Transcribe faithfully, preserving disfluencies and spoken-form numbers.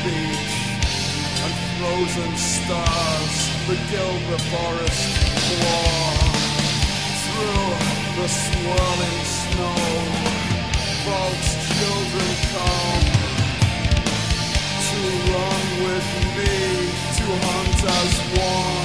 beach and frozen stars begild the forest floor. Through the swirling snow, folks' children come to run with me, to hunt as one.